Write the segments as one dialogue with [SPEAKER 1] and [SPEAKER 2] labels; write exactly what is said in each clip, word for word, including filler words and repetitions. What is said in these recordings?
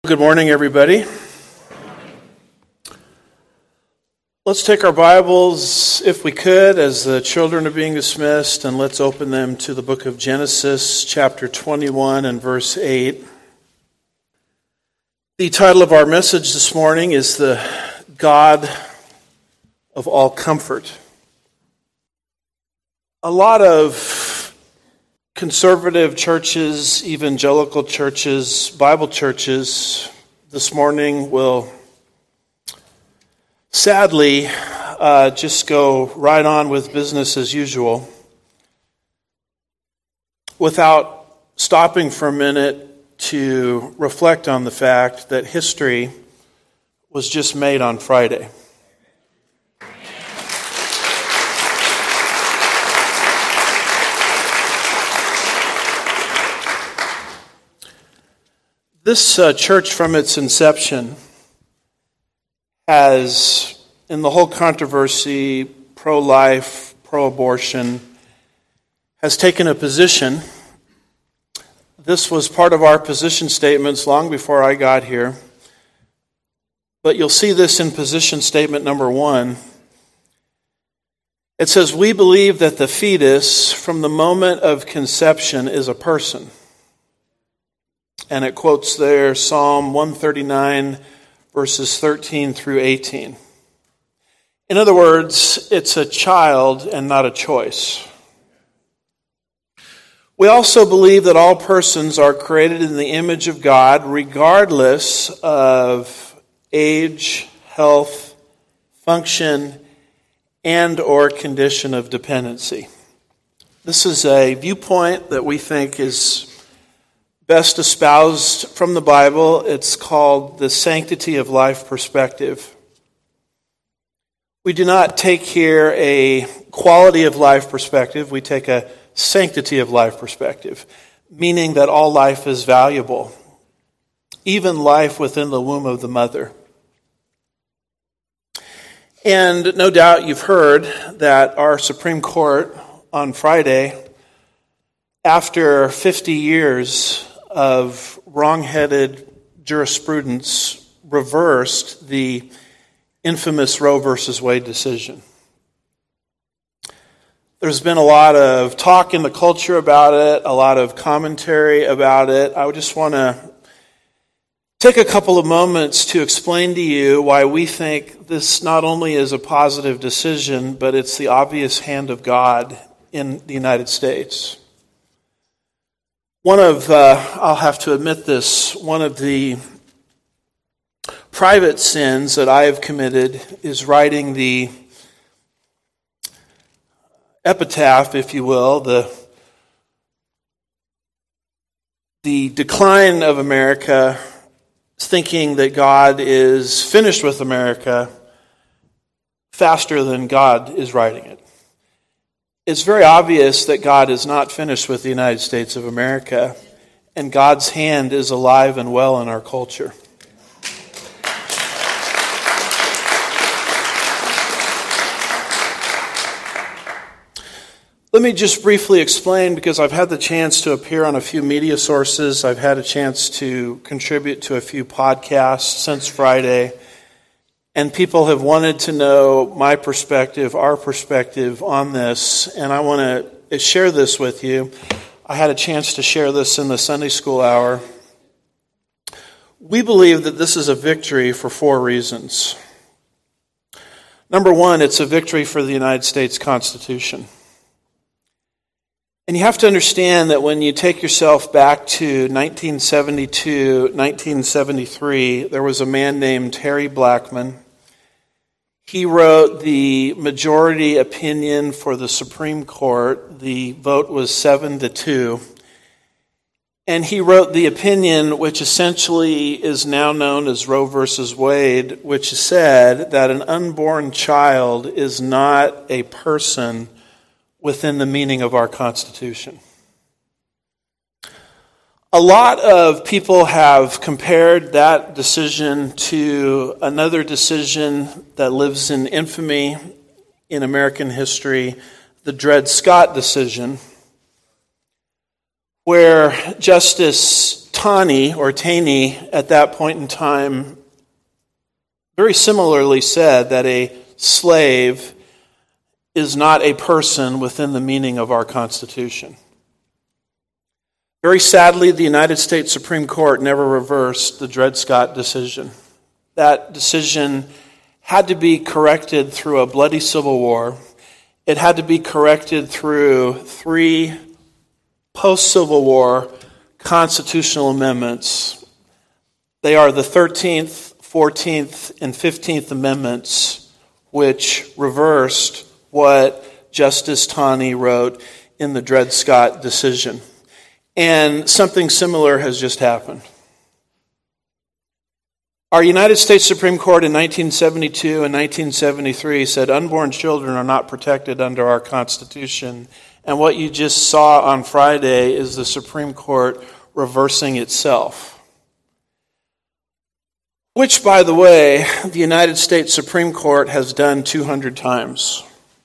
[SPEAKER 1] Good morning, everybody. Let's take our Bibles, if we could, as the children are being dismissed, and let's open them to the book of Genesis, chapter twenty-one and verse eight. The title of our message this morning is The God of All Comfort. A lot of conservative churches, evangelical churches, Bible churches this morning will sadly uh, just go right on with business as usual without stopping for a minute to reflect on the fact that history was just made on Friday. This uh, church, from its inception, has, in the whole controversy, pro-life, pro-abortion, has taken a position. This was part of our position statements long before I got here. But you'll see this in position statement number one. It says, "We believe that the fetus, from the moment of conception, is a person." And it quotes there Psalm one thirty-nine, verses thirteen through eighteen. In other words, it's a child and not a choice. We also believe that all persons are created in the image of God, regardless of age, health, function, and or condition of dependency. This is a viewpoint that we think is best espoused from the Bible. It's called the sanctity of life perspective. We do not take here a quality of life perspective. We take a sanctity of life perspective, meaning that all life is valuable, even life within the womb of the mother. And no doubt you've heard that our Supreme Court on Friday, after fifty years of wrong-headed jurisprudence, reversed the infamous Roe versus Wade decision. There's been a lot of talk in the culture about it, a lot of commentary about it. I just want to take a couple of moments to explain to you why we think this not only is a positive decision, but it's the obvious hand of God in the United States. One of, uh, I'll have to admit this, one of the private sins that I have committed is writing the epitaph, if you will, the, the decline of America, thinking that God is finished with America faster than God is writing it. It's very obvious that God is not finished with the United States of America, and God's hand is alive and well in our culture. Let me just briefly explain, because I've had the chance to appear on a few media sources. I've had a chance to contribute to a few podcasts since Friday. And people have wanted to know my perspective, our perspective on this, and I want to share this with you. I had a chance to share this in the Sunday school hour. We believe that this is a victory for four reasons. Number one, it's a victory for the United States Constitution. And you have to understand that when you take yourself back to nineteen seventy-two, nineteen seventy-three, there was a man named Harry Blackmun. He wrote the majority opinion for the Supreme Court. The vote was seven to two. And he wrote the opinion which essentially is now known as Roe versus Wade, which said that an unborn child is not a person within the meaning of our Constitution. A lot of people have compared that decision to another decision that lives in infamy in American history, the Dred Scott decision, where Justice Taney, or Taney, at that point in time, very similarly said that a slave is not a person within the meaning of our Constitution. Very sadly, the United States Supreme Court never reversed the Dred Scott decision. That decision had to be corrected through a bloody civil war. It had to be corrected through three post-Civil War constitutional amendments. They are the thirteenth, fourteenth, and fifteenth Amendments, which reversed what Justice Taney wrote in the Dred Scott decision. And something similar has just happened. Our United States Supreme Court in nineteen seventy-two and nineteen seventy-three said unborn children are not protected under our Constitution. And what you just saw on Friday is the Supreme Court reversing itself. Which, by the way, the United States Supreme Court has done two hundred times.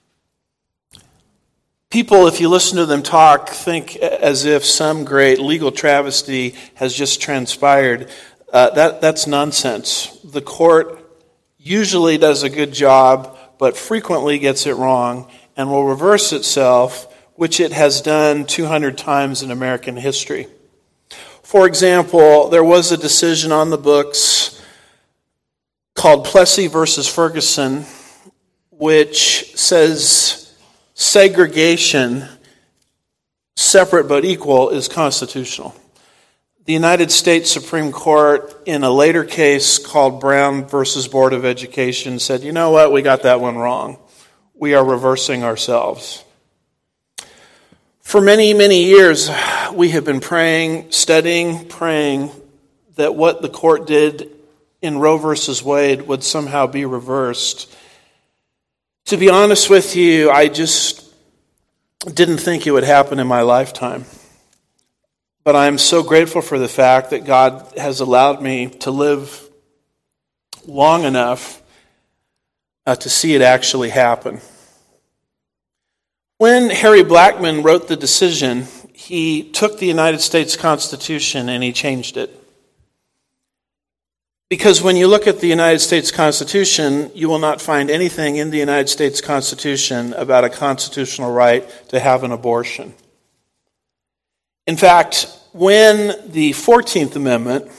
[SPEAKER 1] People, if you listen to them talk, think as if some great legal travesty has just transpired. Uh, that, that's nonsense. The court usually does a good job, but frequently gets it wrong and will reverse itself, which it has done two hundred times in American history. For example, there was a decision on the books called Plessy versus Ferguson, which says segregation, separate but equal, is constitutional. The United States Supreme Court, in a later case called Brown versus Board of Education, said, you know what, we got that one wrong. We are reversing ourselves. For many, many years, we have been praying, studying, praying that what the court did in Roe versus Wade would somehow be reversed. To be honest with you, I just didn't think it would happen in my lifetime. But I am so grateful for the fact that God has allowed me to live long enough uh, to see it actually happen. When Harry Blackmun wrote the decision, he took the United States Constitution and he changed it. Because when you look at the United States Constitution, you will not find anything in the United States Constitution about a constitutional right to have an abortion. In fact, when the fourteenth Amendment,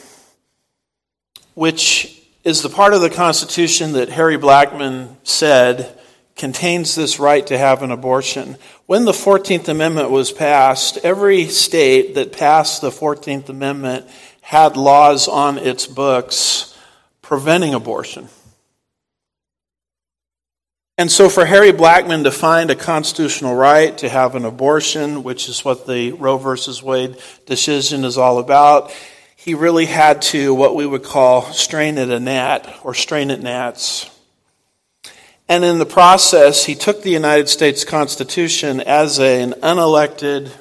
[SPEAKER 1] which is the part of the Constitution that Harry Blackmun said contains this right to have an abortion, when the fourteenth Amendment was passed, every state that passed the fourteenth Amendment had laws on its books preventing abortion. And so for Harry Blackmun to find a constitutional right to have an abortion, which is what the Roe versus Wade decision is all about, he really had to, what we would call, strain at a gnat, or strain at gnats. And in the process, he took the United States Constitution as an unelected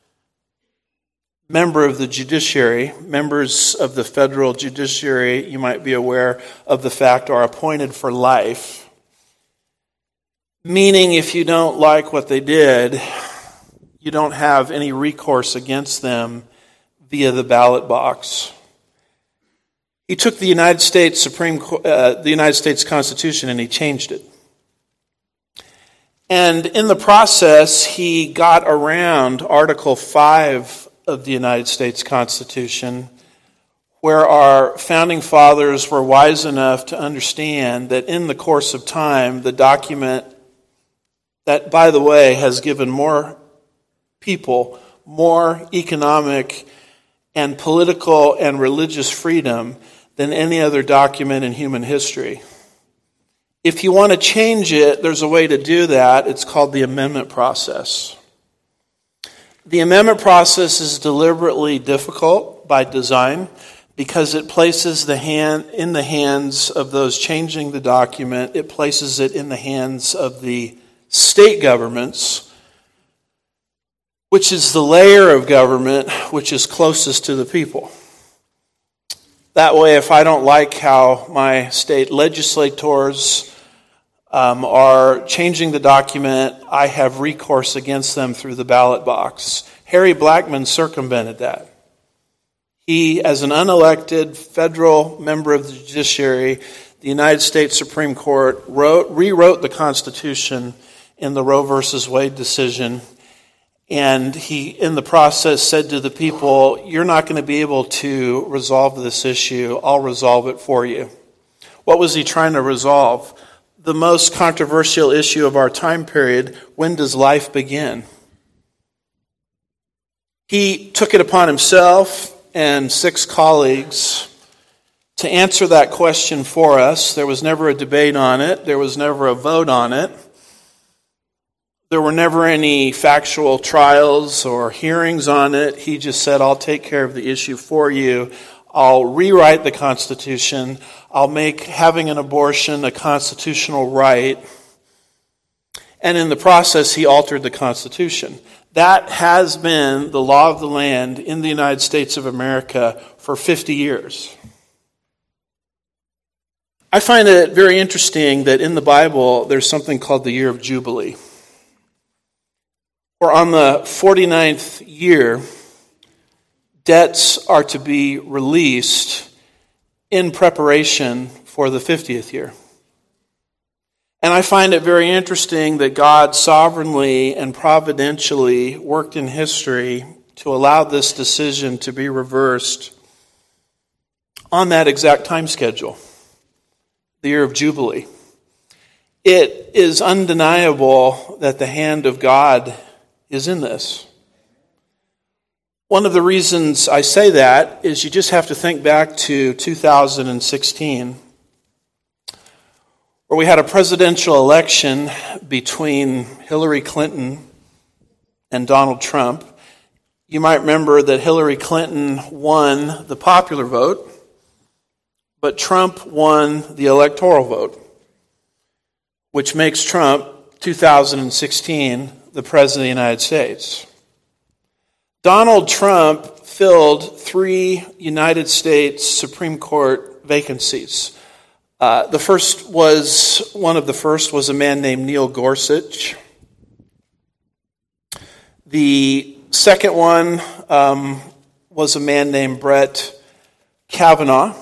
[SPEAKER 1] member of the judiciary. Members of the federal judiciary, you might be aware of the fact, are appointed for life. Meaning, if you don't like what they did, you don't have any recourse against them via the ballot box. He took the United States Supreme, uh, the United States Constitution and he changed it. And in the process, he got around Article five of the United States Constitution, where our founding fathers were wise enough to understand that in the course of time, the document that, by the way, has given more people more economic and political and religious freedom than any other document in human history. If you want to change it, there's a way to do that. It's called the amendment process. The amendment process is deliberately difficult by design because it places the hand in the hands of those changing the document. It places it in the hands of the state governments, which is the layer of government which is closest to the people. That way, if I don't like how my state legislators um, are changing the document, I have recourse against them through the ballot box. Harry Blackmun circumvented that. He, as an unelected federal member of the judiciary, the United States Supreme Court, wrote, rewrote the Constitution in the Roe versus Wade decision. And he, in the process, said to the people, you're not going to be able to resolve this issue. I'll resolve it for you. What was he trying to resolve? The most controversial issue of our time period: when does life begin? He took it upon himself and six colleagues to answer that question for us. There was never a debate on it. There was never a vote on it. There were never any factual trials or hearings on it. He just said, I'll take care of the issue for you. I'll rewrite the Constitution. I'll make having an abortion a constitutional right. And in the process, he altered the Constitution. That has been the law of the land in the United States of America for fifty years. I find it very interesting that in the Bible, there's something called the year of Jubilee. Or on the forty-ninth year, debts are to be released in preparation for the fiftieth year. And I find it very interesting that God sovereignly and providentially worked in history to allow this decision to be reversed on that exact time schedule, the year of Jubilee. It is undeniable that the hand of God is in this. One of the reasons I say that is you just have to think back to two thousand sixteen, where we had a presidential election between Hillary Clinton and Donald Trump. You might remember that Hillary Clinton won the popular vote, but Trump won the electoral vote, which makes Trump, two thousand sixteen, the President of the United States. Donald Trump filled three United States Supreme Court vacancies. Uh, the first was, one of the first was a man named Neil Gorsuch. The second one um, was a man named Brett Kavanaugh.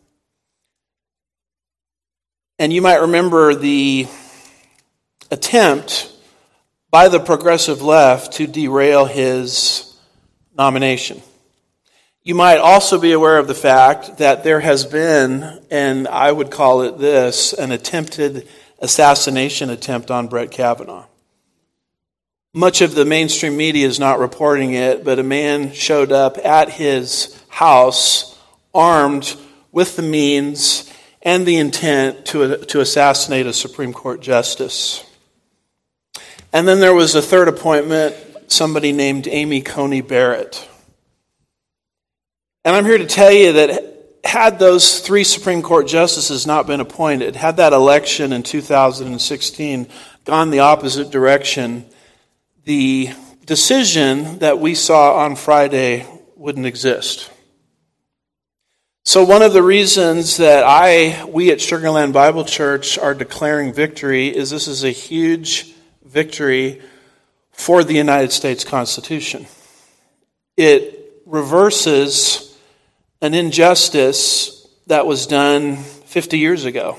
[SPEAKER 1] And you might remember the attempt by the progressive left to derail his nomination. You might also be aware of the fact that there has been, and I would call it this, an attempted assassination attempt on Brett Kavanaugh. Much of the mainstream media is not reporting it, but a man showed up at his house armed with the means and the intent to, to assassinate a Supreme Court justice. And then there was a third appointment, somebody named Amy Coney Barrett. And I'm here to tell you that had those three Supreme Court justices not been appointed, had that election in two thousand sixteen gone the opposite direction, the decision that we saw on Friday wouldn't exist. So one of the reasons that I, we at Sugar Land Bible Church are declaring victory is this is a huge victory for the United States Constitution. It reverses an injustice that was done fifty years ago.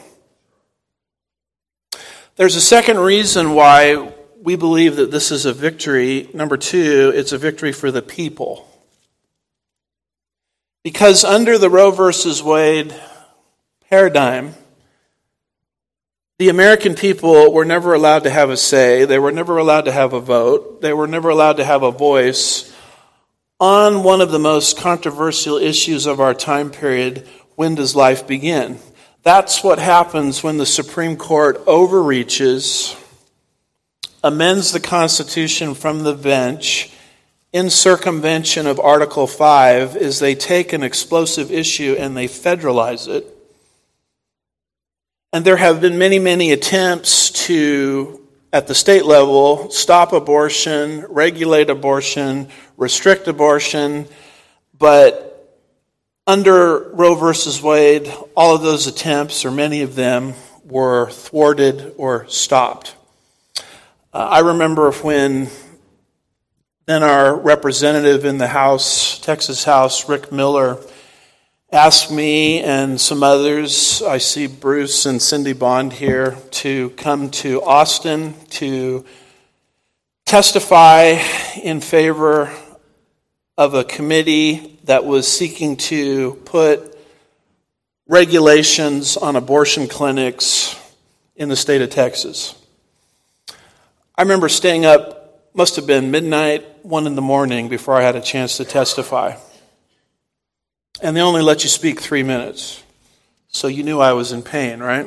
[SPEAKER 1] There's a second reason why we believe that this is a victory. Number two, it's a victory for the people. Because under the Roe versus Wade paradigm, the American people were never allowed to have a say. They were never allowed to have a vote. They were never allowed to have a voice on one of the most controversial issues of our time period: when does life begin? That's what happens when the Supreme Court overreaches, amends the Constitution from the bench in circumvention of Article five, is they take an explosive issue and they federalize it. And there have been many, many attempts to, at the state level, stop abortion, regulate abortion, restrict abortion, but under Roe versus Wade, all of those attempts, or many of them, were thwarted or stopped. Uh, I remember when Then our representative in the House, Texas House, Rick Miller, asked me and some others, I see Bruce and Cindy Bond here, to come to Austin to testify in favor of a committee that was seeking to put regulations on abortion clinics in the state of Texas. I remember staying up, must have been midnight, one in the morning, before I had a chance to testify. And they only let you speak three minutes. So you knew I was in pain, right?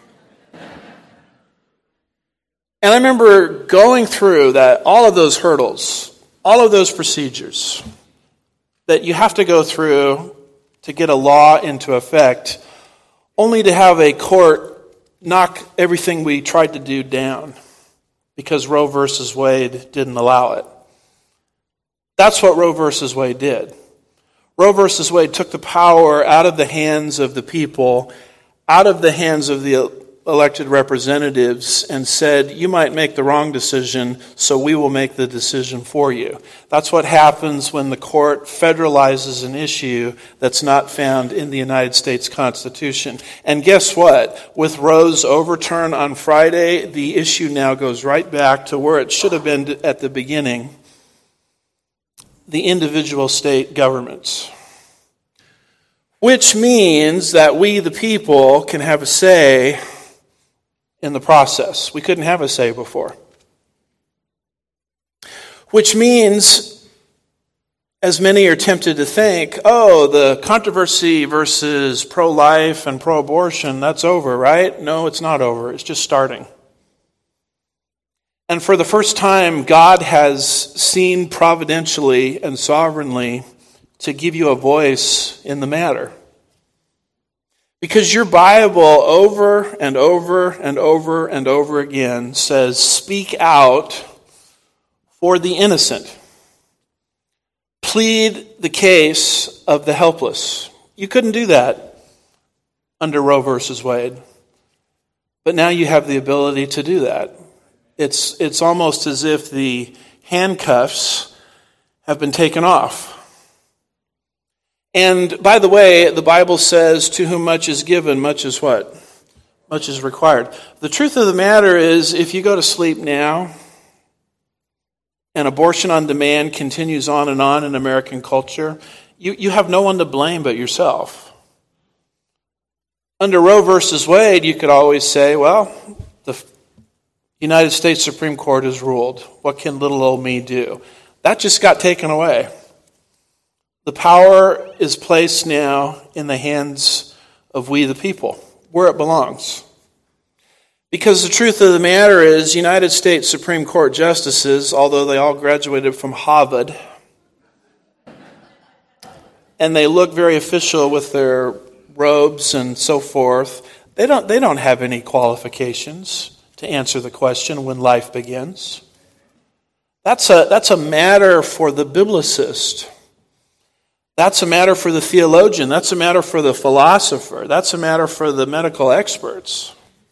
[SPEAKER 1] And I remember going through that, all of those hurdles, all of those procedures that you have to go through to get a law into effect, only to have a court knock everything we tried to do down because Roe versus Wade didn't allow it. That's what Roe versus Wade did. Roe versus Wade took the power out of the hands of the people, out of the hands of the elected representatives, and said, you might make the wrong decision, so we will make the decision for you. That's what happens when the court federalizes an issue that's not found in the United States Constitution. And guess what? With Roe's overturn on Friday, the issue now goes right back to where it should have been at the beginning. The individual state governments. Which means that we, the people, can have a say in the process. We couldn't have a say before. Which means, as many are tempted to think, oh, the controversy versus pro-life and pro-abortion, that's over, right? No, it's not over. It's just starting. And for the first time, God has seen providentially and sovereignly to give you a voice in the matter. Because your Bible over and over and over and over again says, speak out for the innocent. Plead the case of the helpless. You couldn't do that under Roe versus Wade. But now you have the ability to do that. It's it's almost as if the handcuffs have been taken off. And by the way, the Bible says, to whom much is given, much is what? Much is required. The truth of the matter is, if you go to sleep now, and abortion on demand continues on and on in American culture, you, you have no one to blame but yourself. Under Roe versus Wade, you could always say, well, the United States Supreme Court has ruled. What can little old me do? That just got taken away. The power is placed now in the hands of we the people, where it belongs. Because the truth of the matter is, United States Supreme Court justices, although they all graduated from Harvard, and they look very official with their robes and so forth, they don't, they don't have any qualifications to answer the question when life begins. That's a, that's a matter for the biblicist. That's a matter for the theologian. That's a matter for the philosopher. That's a matter for the medical experts.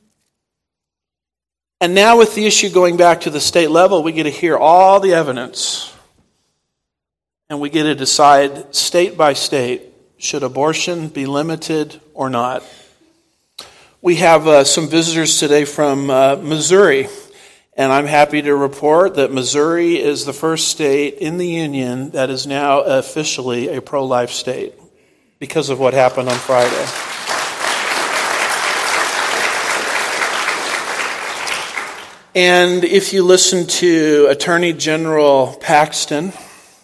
[SPEAKER 1] And now with the issue going back to the state level, we get to hear all the evidence. And we get to decide state by state, should abortion be limited or not? We have uh, some visitors today from uh, Missouri, and I'm happy to report that Missouri is the first state in the union that is now officially a pro-life state because of what happened on Friday. And if you listen to Attorney General Paxton,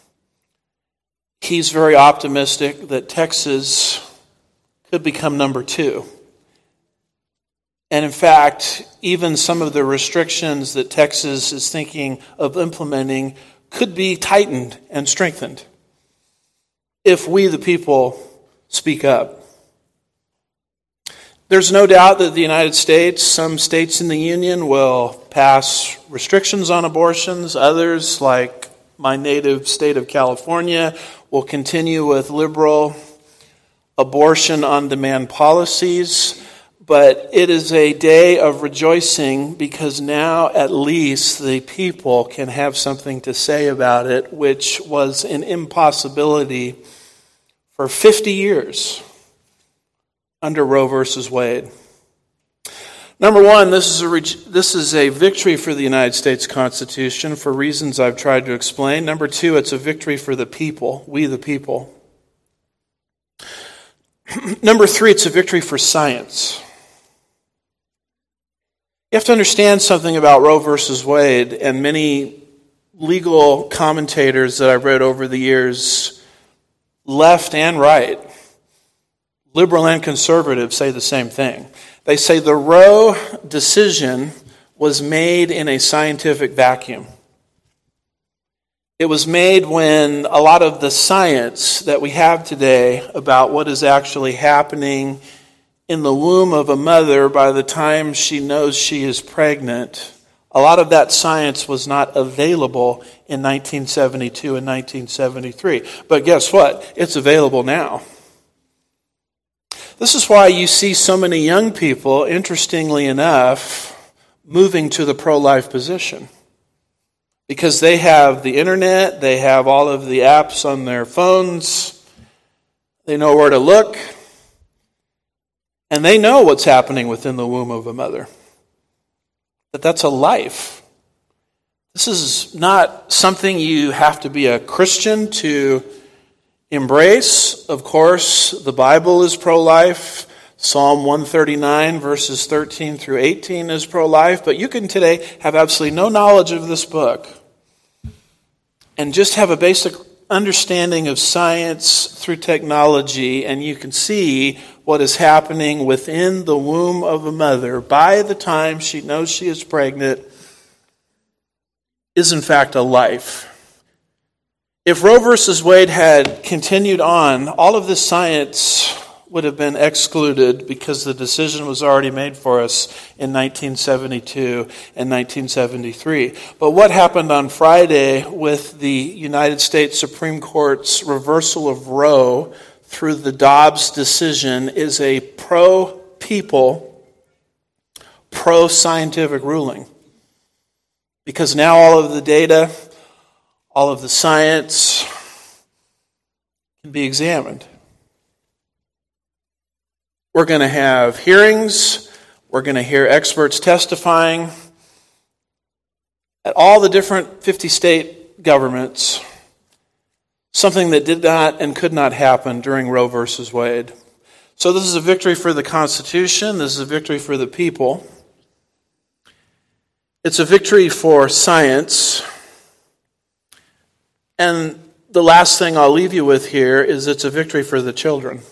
[SPEAKER 1] he's very optimistic that Texas could become number two. And in fact, even some of the restrictions that Texas is thinking of implementing could be tightened and strengthened if we, the people, speak up. There's no doubt that the United States, some states in the Union, will pass restrictions on abortions. Others, like my native state of California, will continue with liberal abortion on demand policies. But it is a day of rejoicing because now at least the people can have something to say about it, which was an impossibility for fifty years under Roe versus Wade. Number one, this is a this is a victory for the United States Constitution for reasons I've tried to explain. Number two, it's a victory for the people, we the people. Number three, it's a victory for science. You have to understand something about Roe versus Wade, and many legal commentators that I've read over the years, left and right, liberal and conservative, say the same thing. They say the Roe decision was made in a scientific vacuum. It was made when a lot of the science that we have today about what is actually happening in the womb of a mother by the time she knows she is pregnant, a lot of that science was not available in nineteen seventy-two and nineteen seventy-three. But guess what? It's available now. This is why you see so many young people, interestingly enough, moving to the pro-life position. Because they have the internet, they have all of the apps on their phones, they know where to look, and they know what's happening within the womb of a mother. That that's a life. This is not something you have to be a Christian to embrace. Of course, the Bible is pro-life. Psalm one thirty-nine, verses thirteen through eighteen is pro-life. But you can today have absolutely no knowledge of this book and just have a basic understanding of science through technology, and you can see what is happening within the womb of a mother by the time she knows she is pregnant is in fact a life. If Roe versus Wade had continued on, all of this science would have been excluded because the decision was already made for us in nineteen seventy-two and nineteen seventy-three. But what happened on Friday with the United States Supreme Court's reversal of Roe through the Dobbs decision is a pro-people, pro-scientific ruling. Because now all of the data, all of the science can be examined. We're going to have hearings. We're going to hear experts testifying at all the different fifty state governments, something that did not and could not happen during Roe versus Wade. So this is a victory for the Constitution. This is a victory for the people. It's a victory for science. And the last thing I'll leave you with here is it's a victory for the children.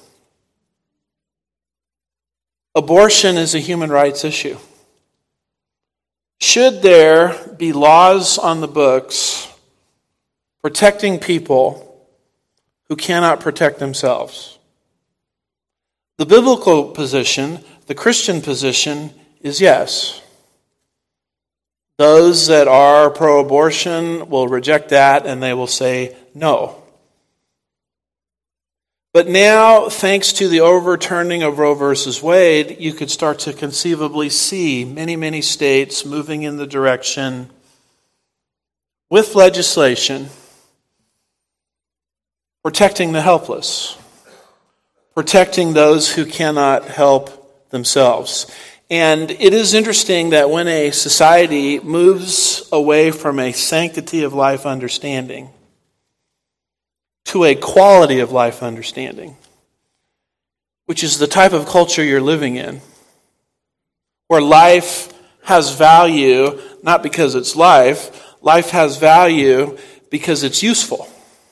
[SPEAKER 1] Abortion is a human rights issue. Should there be laws on the books protecting people who cannot protect themselves? The biblical position, the Christian position, is yes. Those that are pro-abortion will reject that and they will say no. But now, thanks to the overturning of Roe versus Wade, you could start to conceivably see many, many states moving in the direction with legislation protecting the helpless, protecting those who cannot help themselves. And it is interesting that when a society moves away from a sanctity of life understanding to a quality of life understanding, which is the type of culture you're living in, where life has value not because it's life, life has value because it's useful.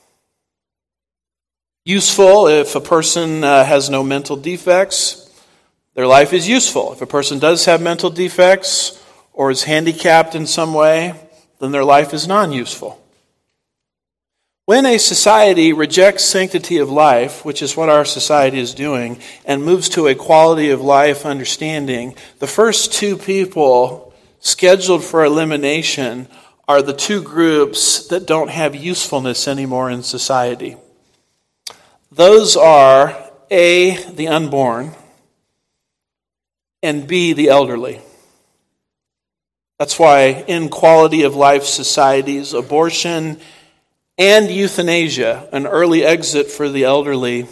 [SPEAKER 1] Useful if a person uh, has no mental defects, their life is useful. If a person does have mental defects or is handicapped in some way, then their life is non-useful. When a society rejects sanctity of life, which is what our society is doing, and moves to a quality of life understanding, the first two people scheduled for elimination are the two groups that don't have usefulness anymore in society. Those are A, the unborn, and B, the elderly. That's why in quality of life societies, abortion and euthanasia, an early exit for the elderly,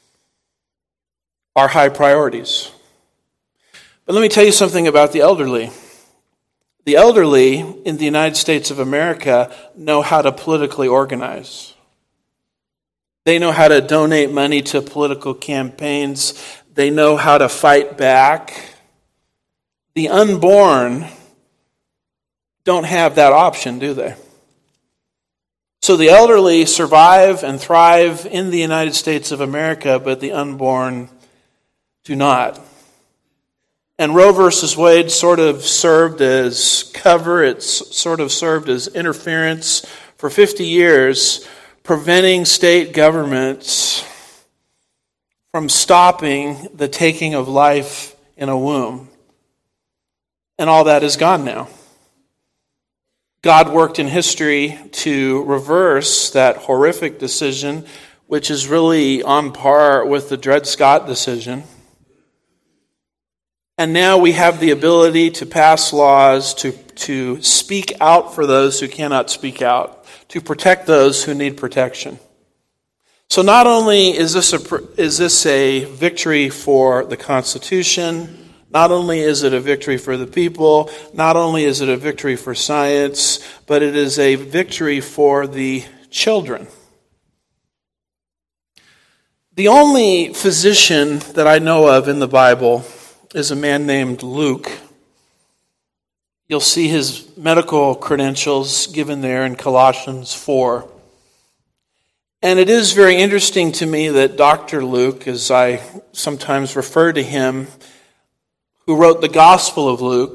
[SPEAKER 1] are high priorities. But let me tell you something about the elderly. The elderly in the United States of America know how to politically organize. They know how to donate money to political campaigns. They know how to fight back. The unborn don't have that option, do they? So the elderly survive and thrive in the United States of America, but the unborn do not. And Roe versus Wade sort of served as cover, it's sort of served as interference for fifty years, preventing state governments from stopping the taking of life in a womb. And all that is gone now. God worked in history to reverse that horrific decision, which is really on par with the Dred Scott decision. And now we have the ability to pass laws, to, to speak out for those who cannot speak out, to protect those who need protection. So not only is this a, is this a victory for the Constitution, not only is it a victory for the people, not only is it a victory for science, but it is a victory for the children. The only physician that I know of in the Bible is a man named Luke. You'll see his medical credentials given there in Colossians four. And it is very interesting to me that Doctor Luke, as I sometimes refer to him, who wrote the Gospel of Luke,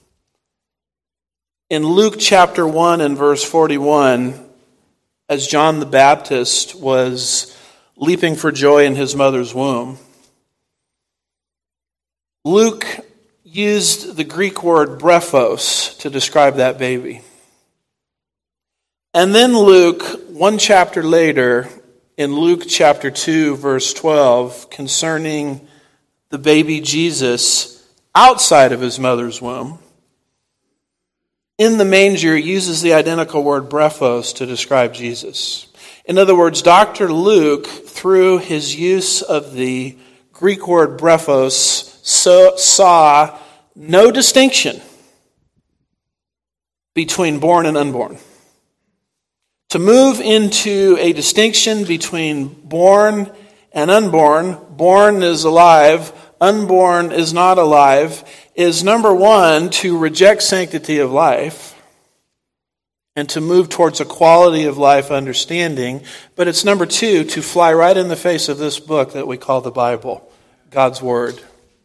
[SPEAKER 1] in Luke chapter one and verse forty-one, as John the Baptist was leaping for joy in his mother's womb, Luke used the Greek word brephos to describe that baby. And then Luke, one chapter later, in Luke chapter two, verse twelve, concerning the baby Jesus outside of his mother's womb, in the manger, uses the identical word brephos to describe Jesus. In other words, Doctor Luke, through his use of the Greek word brephos, so, saw no distinction between born and unborn. To move into a distinction between born and unborn, born is alive, unborn is not alive, is number one, to reject sanctity of life and to move towards a quality of life understanding. But it's number two, to fly right in the face of this book that we call the Bible, God's Word.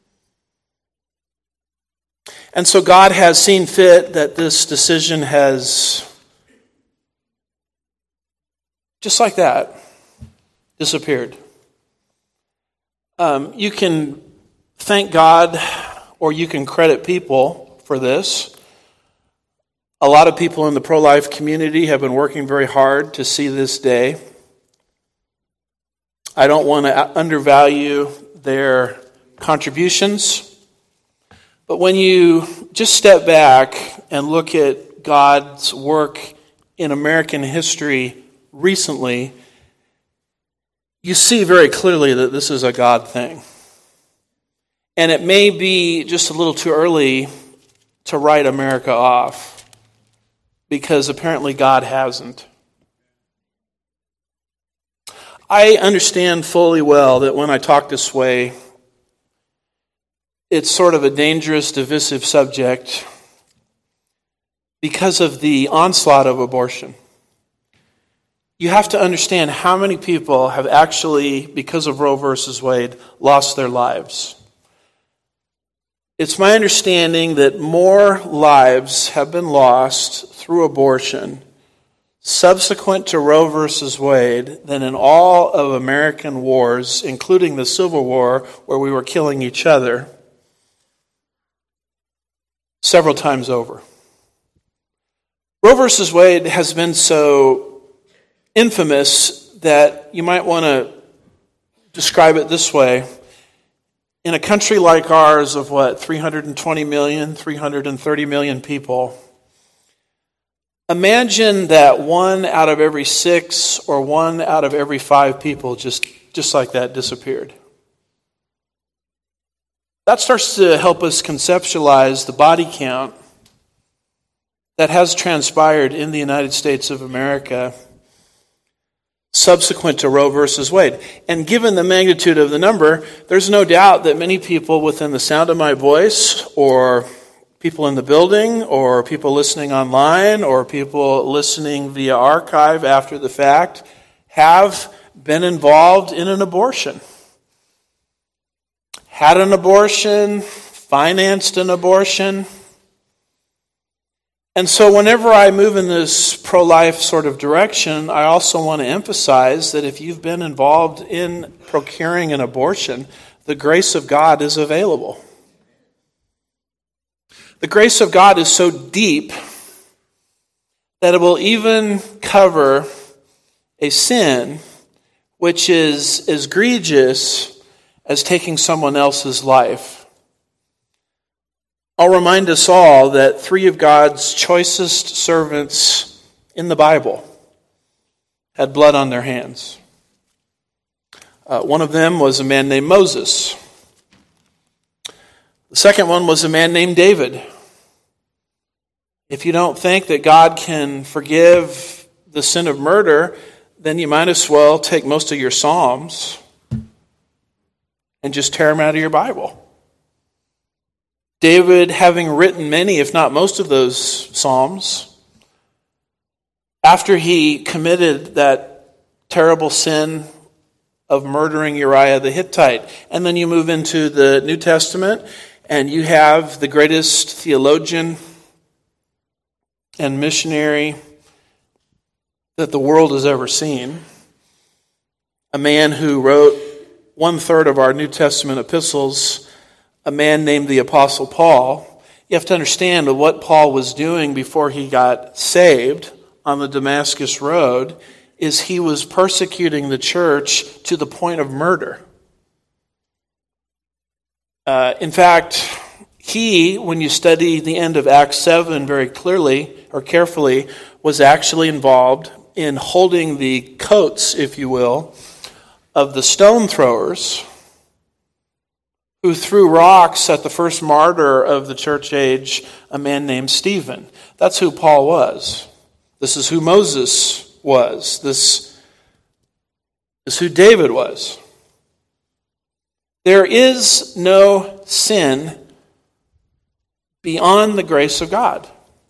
[SPEAKER 1] And so God has seen fit that this decision has, just like that, disappeared. Um, you can thank God or you can credit people for this. A lot of people in the pro-life community have been working very hard to see this day. I don't want to undervalue their contributions, but when you just step back and look at God's work in American history recently, you see very clearly that this is a God thing. And it may be just a little too early to write America off, because apparently God hasn't. I understand fully well that when I talk this way, it's sort of a dangerous, divisive subject because of the onslaught of abortion. You have to understand how many people have actually, because of Roe versus Wade, lost their lives. It's my understanding that more lives have been lost through abortion subsequent to Roe versus Wade than in all of American wars, including the Civil War, where we were killing each other, several times over. Roe versus Wade has been so infamous that you might want to describe it this way. In a country like ours of what, three hundred twenty million, three hundred thirty million people, imagine that one out of every six or one out of every five people just, just like that disappeared. That starts to help us conceptualize the body count that has transpired in the United States of America subsequent to Roe versus Wade. And given the magnitude of the number, there's no doubt that many people within the sound of my voice, or people in the building, or people listening online, or people listening via archive after the fact, have been involved in an abortion. Had an abortion, financed an abortion. And so whenever I move in this pro-life sort of direction, I also want to emphasize that if you've been involved in procuring an abortion, the grace of God is available. The grace of God is so deep that it will even cover a sin which is as egregious as taking someone else's life. I'll remind us all that three of God's choicest servants in the Bible had blood on their hands. Uh, one of them was a man named Moses. The second one was a man named David. If you don't think that God can forgive the sin of murder, then you might as well take most of your Psalms and just tear them out of your Bible. David, having written many, if not most of those Psalms, after he committed that terrible sin of murdering Uriah the Hittite, and then you move into the New Testament, and you have the greatest theologian and missionary that the world has ever seen, a man who wrote one-third of our New Testament epistles, a man named the Apostle Paul. You have to understand that what Paul was doing before he got saved on the Damascus Road is he was persecuting the church to the point of murder. Uh, in fact, he, when you study the end of Acts seven very clearly or carefully, was actually involved in holding the coats, if you will, of the stone throwers who threw rocks at the first martyr of the church age, a man named Stephen. That's who Paul was. This is who Moses was. This is who David was. There is no sin beyond the grace of God.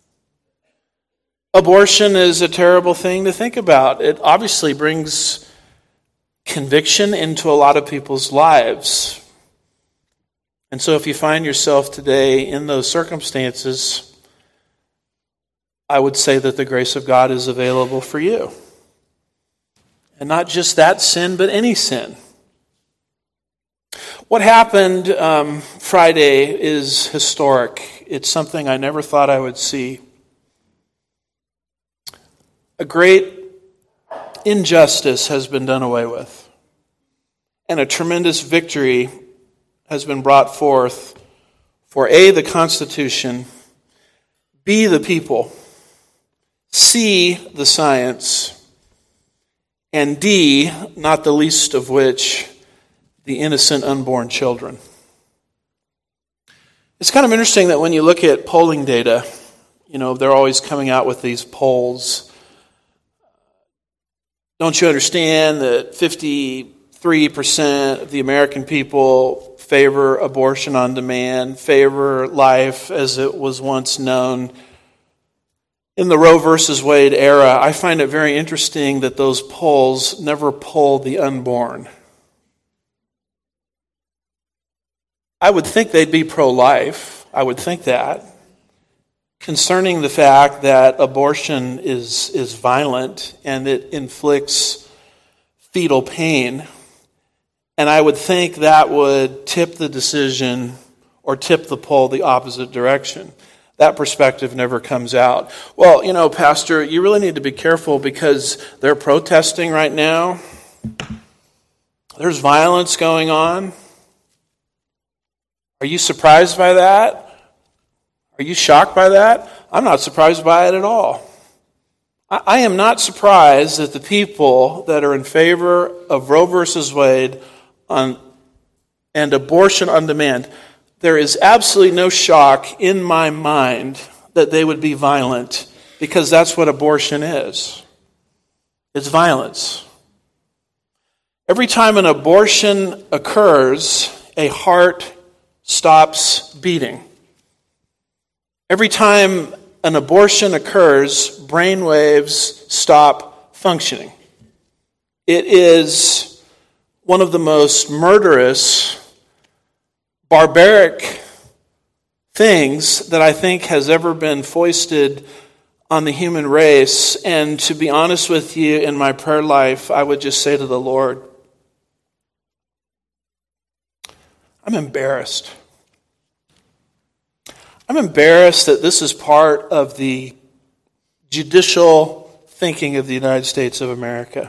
[SPEAKER 1] Abortion is a terrible thing to think about. It obviously brings conviction into a lot of people's lives. And so if you find yourself today in those circumstances, I would say that the grace of God is available for you. And not just that sin, but any sin. What happened um, Friday is historic. It's something I never thought I would see. A great injustice has been done away with. And a tremendous victory has been brought forth for A, the Constitution, B, the people, C, the science, and D, not the least of which, the innocent unborn children. It's kind of interesting that when you look at polling data, you know, they're always coming out with these polls. Don't you understand that fifty-three percent of the American people favor abortion on demand, favor life as it was once known? In the Roe versus Wade era, I find it very interesting that those polls never poll the unborn. I would think they'd be pro-life. I would think that. Concerning the fact that abortion is, is violent and it inflicts fetal pain. And I would think that would tip the decision or tip the poll the opposite direction. That perspective never comes out. Well, you know, Pastor, you really need to be careful because they're protesting right now. There's violence going on. Are you surprised by that? Are you shocked by that? I'm not surprised by it at all. I, I am not surprised that the people that are in favor of Roe versus Wade on, and abortion on demand, there is absolutely no shock in my mind that they would be violent, because that's what abortion is. It's violence. Every time an abortion occurs, a heart stops beating. Every time an abortion occurs, brain waves stop functioning. It is one of the most murderous, barbaric things that I think has ever been foisted on the human race. And to be honest with you, in my prayer life, I would just say to the Lord, I'm embarrassed. I'm embarrassed that this is part of the judicial thinking of the United States of America.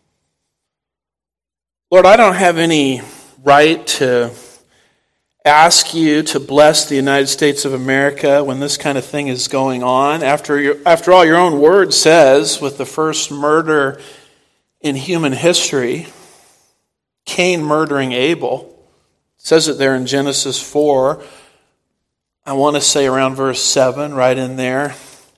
[SPEAKER 1] Lord, I don't have any right to ask you to bless the United States of America when this kind of thing is going on. After your, after all, your own word says, with the first murder in human history, Cain murdering Abel, it says it there in Genesis four. I want to say around verse seven, right in there,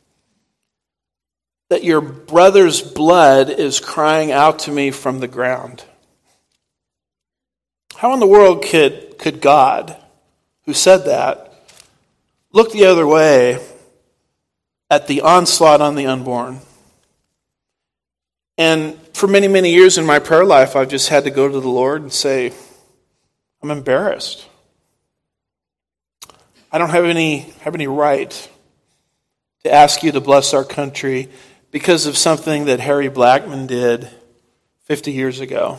[SPEAKER 1] that your brother's blood is crying out to me from the ground. How in the world could, could God, who said that, look the other way at the onslaught on the unborn? And for many, many years in my prayer life, I've just had to go to the Lord and say, I'm embarrassed. I don't have any have any right to ask you to bless our country because of something that Harry Blackman did fifty years ago.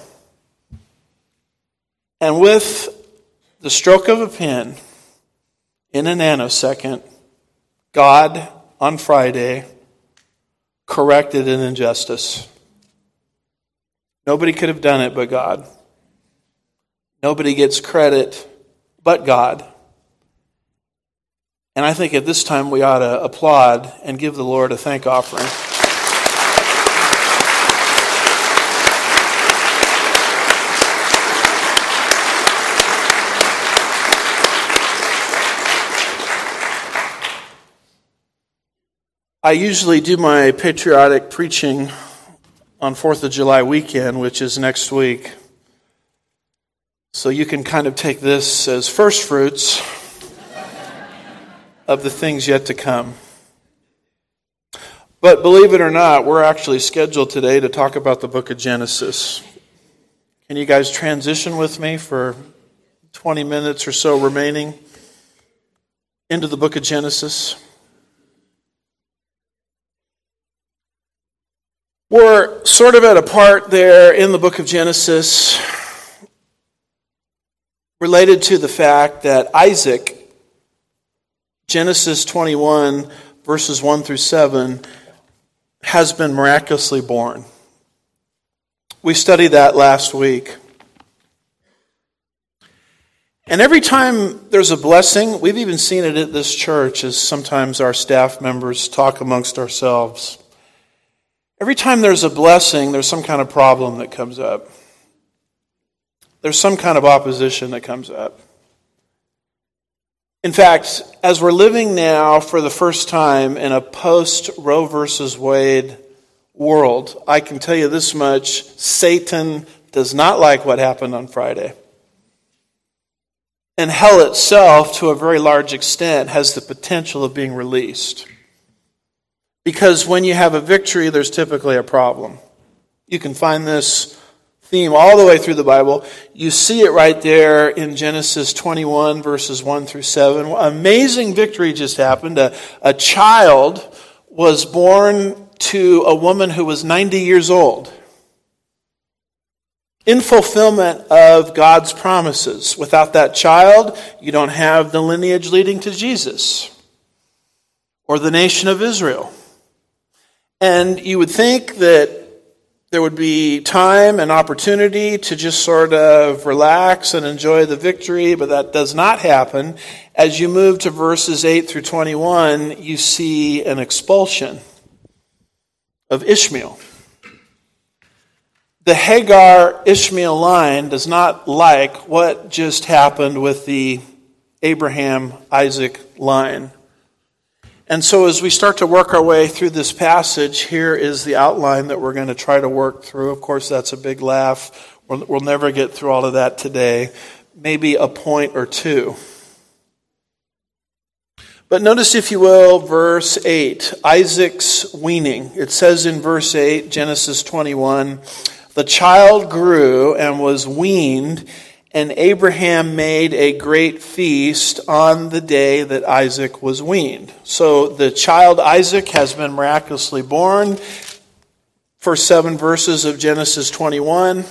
[SPEAKER 1] And with the stroke of a pen, in a nanosecond, God, on Friday, corrected an injustice. Nobody could have done it but God. Nobody gets credit but God. And I think at this time we ought to applaud and give the Lord a thank offering. I usually do my patriotic preaching on fourth of July weekend, which is next week. So you can kind of take this as first fruits of the things yet to come. But believe it or not, we're actually scheduled today to talk about the book of Genesis. Can you guys transition with me for twenty minutes or so remaining into the book of Genesis? We're sort of at a part there in the book of Genesis related to the fact that Isaac, Genesis twenty-one, verses one through seven, has been miraculously born. We studied that last week. And every time there's a blessing, we've even seen it at this church as sometimes our staff members talk amongst ourselves. Every time there's a blessing, there's some kind of problem that comes up. There's some kind of opposition that comes up. In fact, as we're living now for the first time in a post-Roe versus Wade world, I can tell you this much: Satan does not like what happened on Friday. And hell itself, to a very large extent, has the potential of being released. Because when you have a victory, there's typically a problem. You can find this theme all the way through the Bible. You see it right there in Genesis twenty-one, verses one through seven. Amazing victory just happened. A, a child was born to a woman who was ninety years old, in fulfillment of God's promises. Without that child, you don't have the lineage leading to Jesus or the nation of Israel. And you would think that there would be time and opportunity to just sort of relax and enjoy the victory, but that does not happen. As you move to verses eight through twenty-one, you see an expulsion of Ishmael. The Hagar-Ishmael line does not like what just happened with the Abraham-Isaac line. And so as we start to work our way through this passage, here is the outline that we're going to try to work through. Of course, that's a big laugh. We'll, we'll never get through all of that today. Maybe a point or two. But notice, if you will, verse eight, Isaac's weaning. It says in verse eight, Genesis twenty-one, the child grew and was weaned, and Abraham made a great feast on the day that Isaac was weaned. So the child Isaac has been miraculously born. First seven verses of Genesis twenty-one.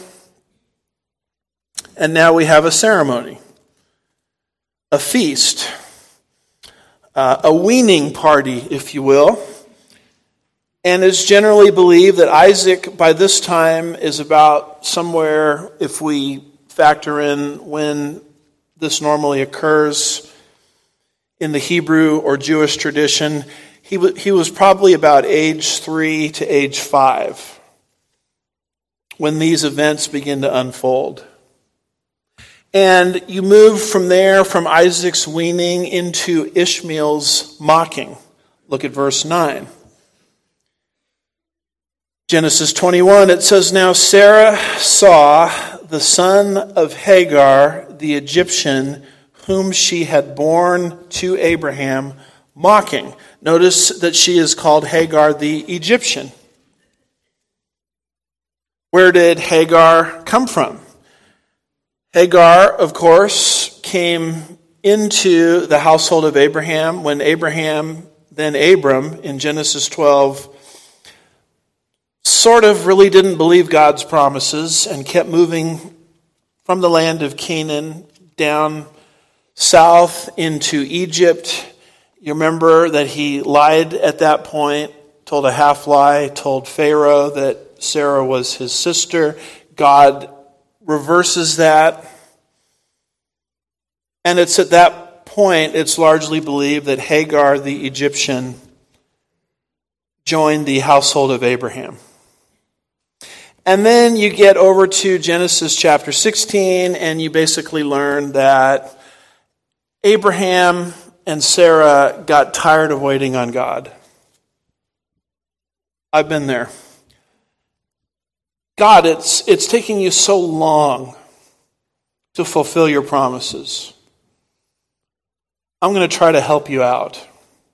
[SPEAKER 1] And now we have a ceremony, a feast, uh, a weaning party, if you will. And it's generally believed that Isaac, by this time, is about somewhere, if we factor in when this normally occurs in the Hebrew or Jewish tradition, he, w- he was probably about age three to age five when these events begin to unfold. And you move from there, from Isaac's weaning, into Ishmael's mocking. Look at verse nine. Genesis twenty-one, it says, now Sarah saw the son of Hagar, the Egyptian, whom she had borne to Abraham, mocking. Notice that she is called Hagar the Egyptian. Where did Hagar come from? Hagar, of course, came into the household of Abraham when Abraham, then Abram, in Genesis twelve, sort of really didn't believe God's promises and kept moving from the land of Canaan down south into Egypt. You remember that he lied at that point, told a half lie, told Pharaoh that Sarah was his sister. God reverses that. And it's at that point, it's largely believed that Hagar the Egyptian joined the household of Abraham. And then you get over to Genesis chapter sixteen, and you basically learn that Abraham and Sarah got tired of waiting on God. I've been there. God, it's it's taking you so long to fulfill your promises. I'm going to try to help you out.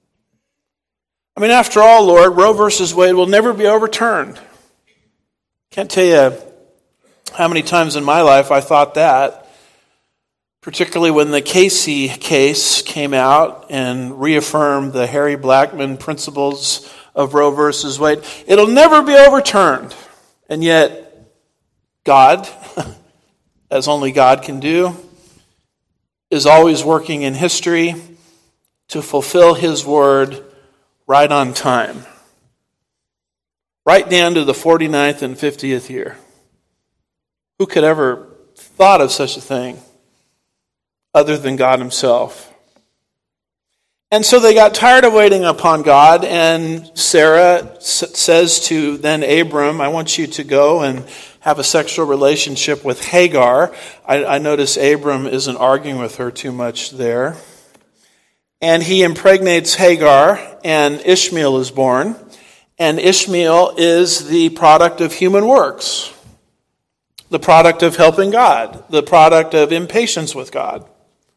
[SPEAKER 1] I mean, after all, Lord, Roe versus Wade will never be overturned. Can't tell you how many times in my life I thought that, particularly when the Casey case came out and reaffirmed the Harry Blackmun principles of Roe versus Wade. It'll never be overturned. And yet, God, as only God can do, is always working in history to fulfill his word right on time. Right down to the forty-ninth and fiftieth year. Who could ever thought of such a thing other than God himself? And so they got tired of waiting upon God, and Sarah s- says to then Abram, I want you to go and have a sexual relationship with Hagar. I, I notice Abram isn't arguing with her too much there. And he impregnates Hagar, and Ishmael is born. And Ishmael is the product of human works, the product of helping God, the product of impatience with God.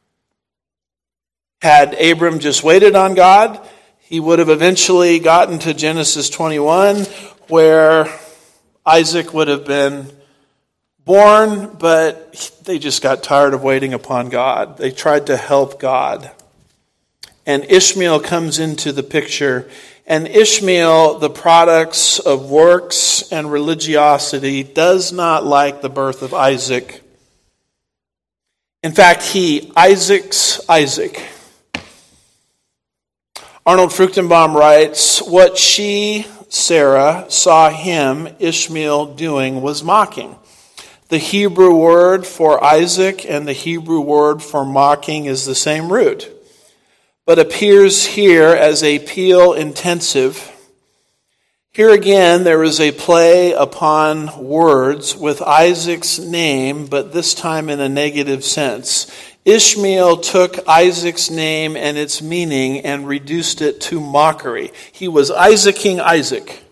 [SPEAKER 1] Had Abram just waited on God, he would have eventually gotten to Genesis twenty-one, where Isaac would have been born, but they just got tired of waiting upon God. They tried to help God. And Ishmael comes into the picture. And Ishmael, the products of works and religiosity, does not like the birth of Isaac. In fact, he Isaac's Isaac. Arnold Fruchtenbaum writes, what she Sarah, saw him, Ishmael, doing was mocking. The Hebrew word for Isaac and the Hebrew word for mocking is the same root, but appears here as a peal intensive. Here again, there is a play upon words with Isaac's name, but this time in a negative sense. Ishmael took Isaac's name and its meaning and reduced it to mockery. He was Isaacing Isaac.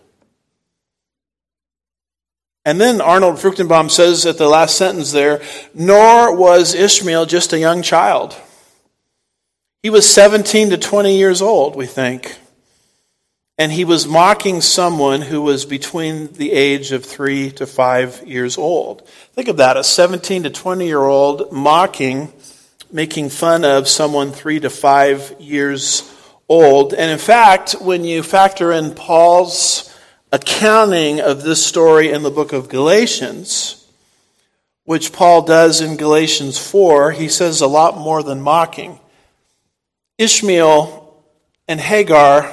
[SPEAKER 1] And then Arnold Fruchtenbaum says at the last sentence there, nor was Ishmael just a young child. He was seventeen to twenty years old, we think. And he was mocking someone who was between the age of three to five years old. Think of that, a seventeen to twenty-year-old mocking, making fun of someone three to five years old. And in fact, when you factor in Paul's accounting of this story in the book of Galatians, which Paul does in Galatians four, he says a lot more than mocking. Ishmael and Hagar,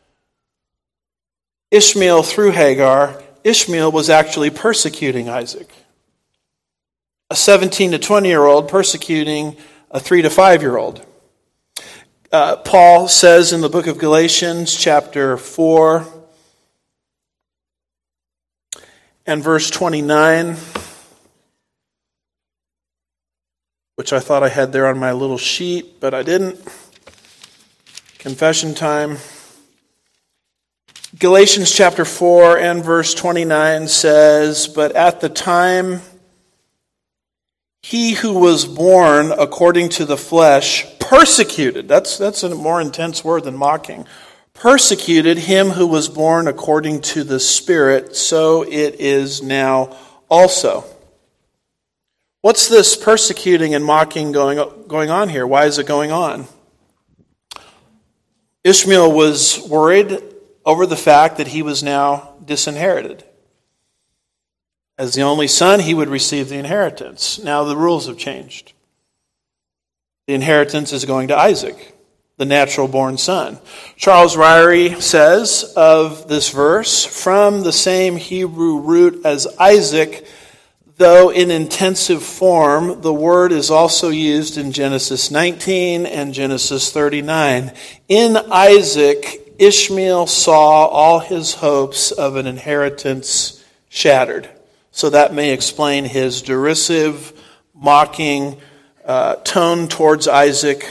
[SPEAKER 1] Ishmael through Hagar, Ishmael was actually persecuting Isaac. A seventeen to twenty-year-old persecuting a three to five-year-old. Uh, Paul says in the book of Galatians, chapter four, and verse twenty-nine, which I thought I had there on my little sheet, but I didn't. Confession time. Galatians chapter four and verse twenty-nine says, "But at the time he who was born according to the flesh persecuted," that's, that's a more intense word than mocking, "persecuted him who was born according to the Spirit, so it is now also." What's this persecuting and mocking going, going on here? Why is it going on? Ishmael was worried over the fact that he was now disinherited. As the only son, he would receive the inheritance. Now the rules have changed. The inheritance is going to Isaac, the natural-born son. Charles Ryrie says of this verse, "From the same Hebrew root as Isaac, though in intensive form, the word is also used in Genesis nineteen and Genesis thirty-nine. In Isaac, Ishmael saw all his hopes of an inheritance shattered." So that may explain his derisive, mocking uh, tone towards Isaac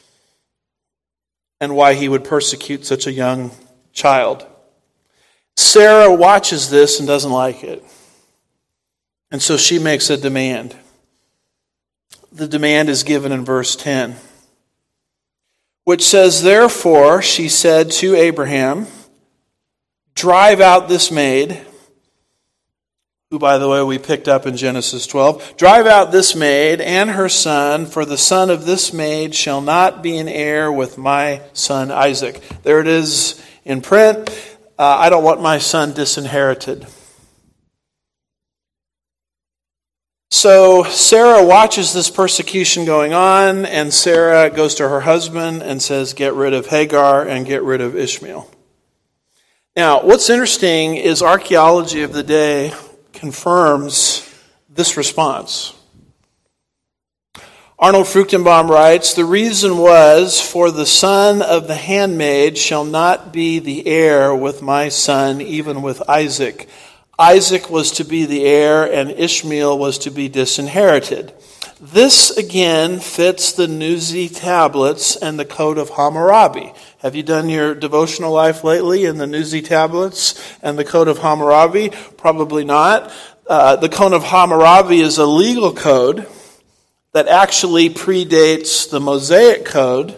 [SPEAKER 1] and why he would persecute such a young child. Sarah watches this and doesn't like it. And so she makes a demand. The demand is given in verse ten, which says, "Therefore she said to Abraham, drive out this maid," who, by the way, we picked up in Genesis twelve, "drive out this maid and her son, for the son of this maid shall not be an heir with my son Isaac." There it is in print. Uh, I don't want my son disinherited. So Sarah watches this persecution going on, and Sarah goes to her husband and says, get rid of Hagar and get rid of Ishmael. Now, what's interesting is archaeology of the day confirms this response. Arnold Fruchtenbaum writes, "The reason was, for the son of the handmaid shall not be the heir with my son, even with Isaac. Isaac was to be the heir, and Ishmael was to be disinherited." This again fits the Nuzi tablets and the Code of Hammurabi. Have you done your devotional life lately in the Nuzi tablets and the Code of Hammurabi? Probably not. Uh, the Code of Hammurabi is a legal code that actually predates the Mosaic Code,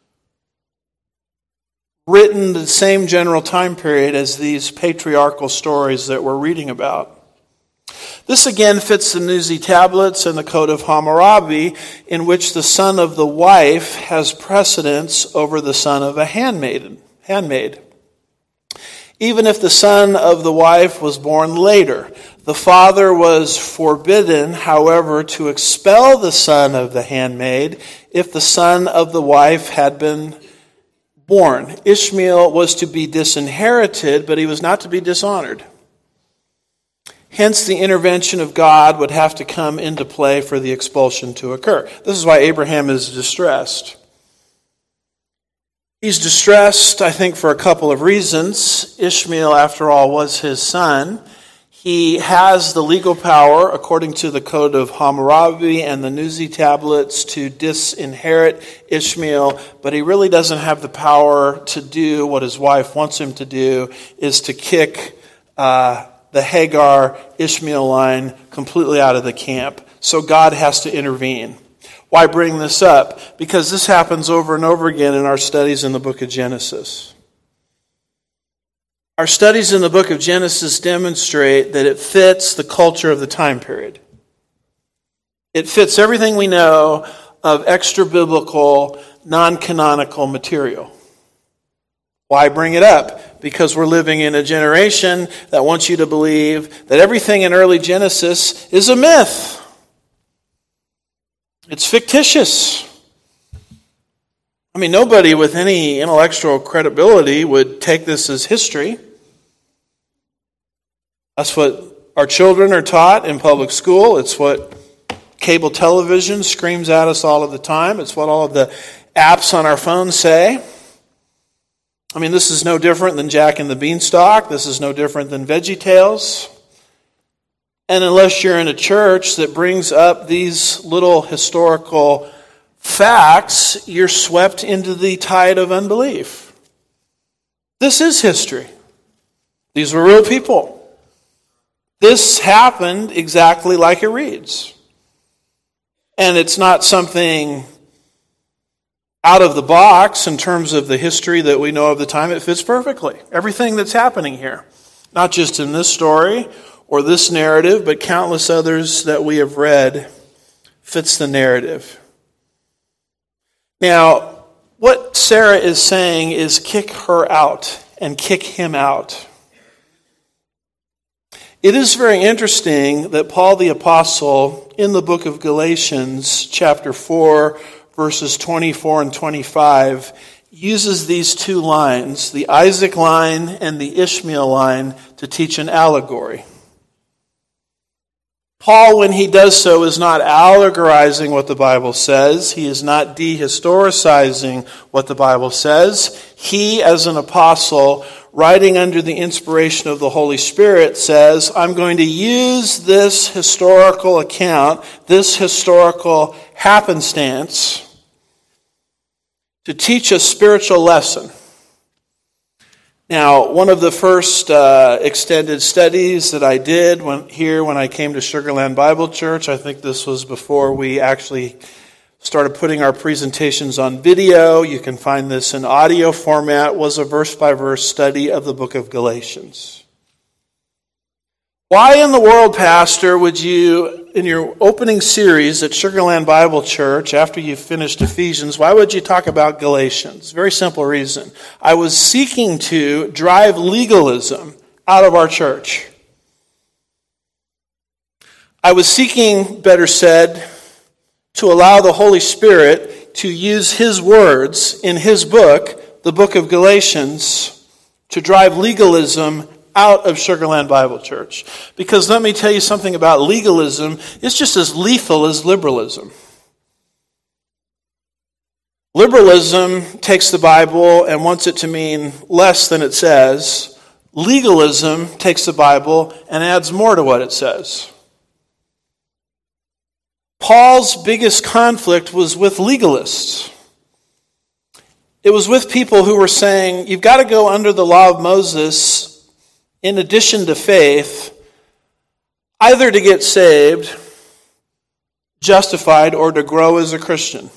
[SPEAKER 1] written the same general time period as these patriarchal stories that we're reading about. This again fits the Nuzi tablets and the Code of Hammurabi, in which the son of the wife has precedence over the son of a handmaiden, handmaid. Even if the son of the wife was born later, the father was forbidden, however, to expel the son of the handmaid if the son of the wife had been born. Ishmael was to be disinherited, but he was not to be dishonored. Hence, the intervention of God would have to come into play for the expulsion to occur. This is why Abraham is distressed. He's distressed, I think, for a couple of reasons. Ishmael, after all, was his son. He has the legal power, according to the Code of Hammurabi and the Nuzi tablets, to disinherit Ishmael, but he really doesn't have the power to do what his wife wants him to do, is to kick uh, the Hagar-Ishmael line completely out of the camp. So God has to intervene. Why bring this up? Because this happens over and over again in our studies in the book of Genesis. Our studies in the book of Genesis demonstrate that it fits the culture of the time period. It fits everything we know of extra-biblical, non-canonical material. Why bring it up? Because we're living in a generation that wants you to believe that everything in early Genesis is a myth. It's fictitious. I mean, nobody with any intellectual credibility would take this as history. That's what our children are taught in public school. It's what cable television screams at us all of the time. It's what all of the apps on our phones say. I mean, this is no different than Jack and the Beanstalk. This is no different than VeggieTales. And unless you're in a church that brings up these little historical facts, you're swept into the tide of unbelief. This is history. These were real people. This happened exactly like it reads. And it's not something out of the box in terms of the history that we know of the time. It fits perfectly. Everything that's happening here, not just in this story or this narrative, but countless others that we have read, fits the narrative. Now, what Sarah is saying is kick her out and kick him out. It is very interesting that Paul the Apostle, in the book of Galatians, chapter four, verses twenty-four and twenty-five, uses these two lines, the Isaac line and the Ishmael line, to teach an allegory. Paul, when he does so, is not allegorizing what the Bible says. He is not dehistoricizing what the Bible says. He, as an apostle, writing under the inspiration of the Holy Spirit, says, I'm going to use this historical account, this historical happenstance, to teach a spiritual lesson. Now, one of the first uh, extended studies that I did when, here when I came to Sugar Land Bible Church, I think this was before we actually started putting our presentations on video. You can find this in audio format, was a verse-by-verse study of the book of Galatians. Why in the world, Pastor, would you, in your opening series at Sugar Land Bible Church, after you finished Ephesians, why would you talk about Galatians? Very simple reason. I was seeking to drive legalism out of our church. I was seeking, better said, to allow the Holy Spirit to use His words in His book, the book of Galatians, to drive legalism out of Sugar Land Bible Church. Because let me tell you something about legalism. It's just as lethal as liberalism. Liberalism takes the Bible and wants it to mean less than it says. Legalism takes the Bible and adds more to what it says. Paul's biggest conflict was with legalists. It was with people who were saying, you've got to go under the law of Moses in addition to faith, either to get saved, justified, or to grow as a Christian.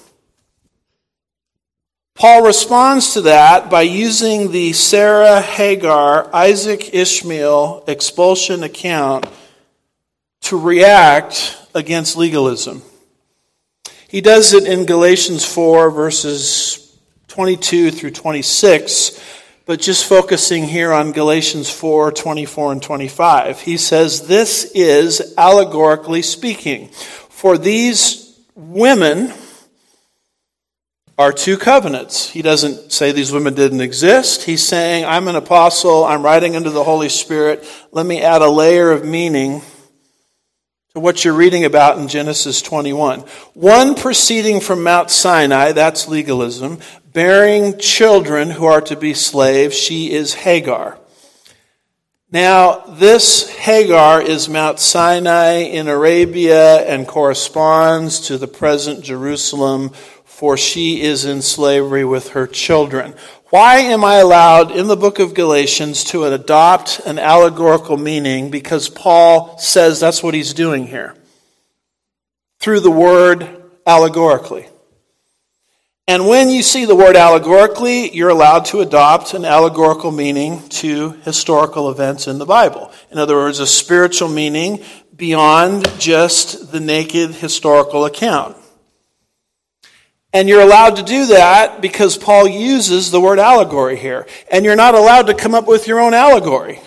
[SPEAKER 1] Paul responds to that by using the Sarah, Hagar, Isaac, Ishmael expulsion account to react against legalism. He does it in Galatians four, verses twenty-two through twenty-six, but just focusing here on Galatians four, twenty-four and twenty-five. He says, this is allegorically speaking. For these women are two covenants. He doesn't say these women didn't exist. He's saying, I'm an apostle, I'm writing under the Holy Spirit. Let me add a layer of meaning to what you're reading about in Genesis twenty-one. One proceeding from Mount Sinai, that's legalism, bearing children who are to be slaves. She is Hagar. Now, this Hagar is Mount Sinai in Arabia and corresponds to the present Jerusalem, for she is in slavery with her children. Why am I allowed in the book of Galatians to adopt an allegorical meaning? Because Paul says that's what he's doing here. Through the word allegorically. And when you see the word allegorically, you're allowed to adopt an allegorical meaning to historical events in the Bible. In other words, a spiritual meaning beyond just the naked historical account. And you're allowed to do that because Paul uses the word allegory here. And you're not allowed to come up with your own allegory.